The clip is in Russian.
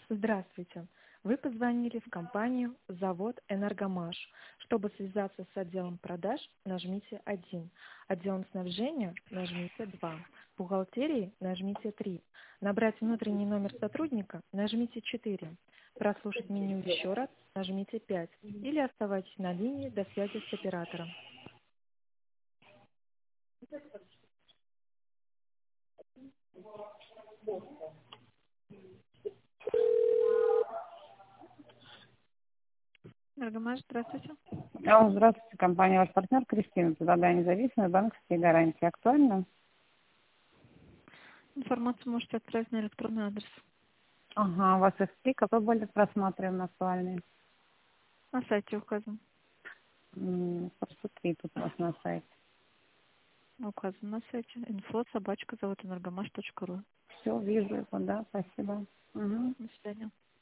Здравствуйте. Вы позвонили в компанию «Завод Энергомаш». Чтобы связаться с отделом продаж, нажмите 1. Отделом снабжения нажмите 2. Бухгалтерии нажмите 3. Набрать внутренний номер сотрудника нажмите 4. Прослушать меню еще раз нажмите 5. Или оставайтесь на линии до связи с оператором. Энергомаш, здравствуйте. Здравствуйте, компания «Ваш партнер» Кристина. Предлагаю независимые банковские гарантии. Актуально? Информацию можете отправить на электронный адрес. Ага, у вас SP. Какой более просматриваем актуальный? На сайте указан. Просто 3 тут у вас на сайте. Указан на сайте info@zavodэнергомаш.ру. Все, вижу его, да, спасибо. Угу. До свидания.